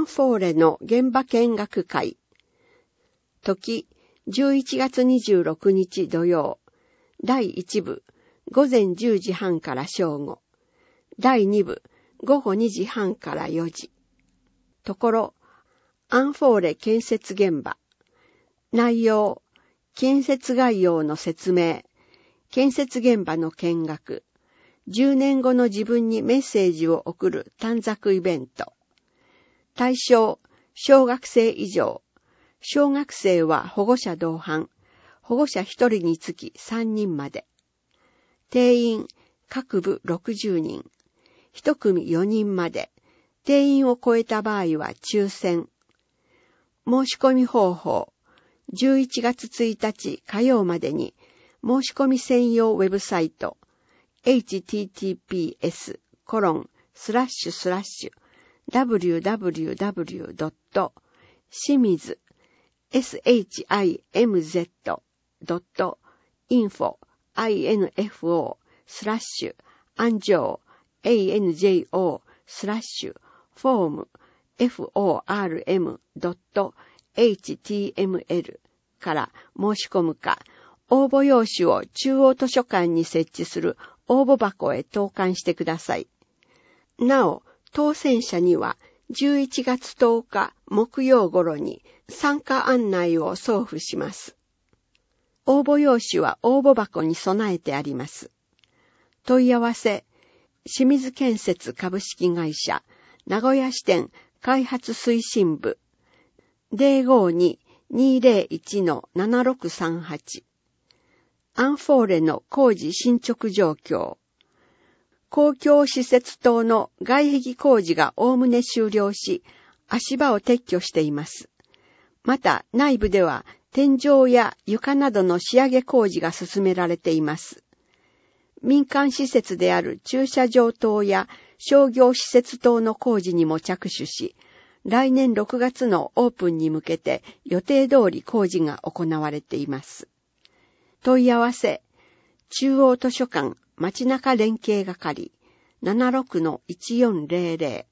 ンフォーレの現場見学会。時、11月26日土曜。第1部、午前10時半から正午。第2部、午後2時半から4時。ところ、アンフォーレ建設現場。内容、建設概要の説明、建設現場の見学、10年後の自分にメッセージを送る短冊イベント。対象、小学生以上。小学生は保護者同伴。保護者1人につき3人まで。定員、各部60人。1組4人まで。定員を超えた場合は抽選。申し込み方法。11月1日火曜までに申し込み専用ウェブサイト https://www.shimz.info.form.html から申し込むか、応募用紙を中央図書館に設置する応募箱へ投函してください。なお、当選者には11月10日木曜頃に参加案内を送付します。応募用紙は応募箱に備えてあります。問い合わせ、清水建設株式会社、名古屋支店開発推進部、052-201-7638。アンフォーレの工事進捗状況。公共施設等の外壁工事がおおむね終了し、足場を撤去しています。また内部では天井や床などの仕上げ工事が進められています。民間施設である駐車場等や商業施設等の工事にも着手し、来年6月のオープンに向けて予定通り工事が行われています。問い合わせ、中央図書館街中連携係 76-1400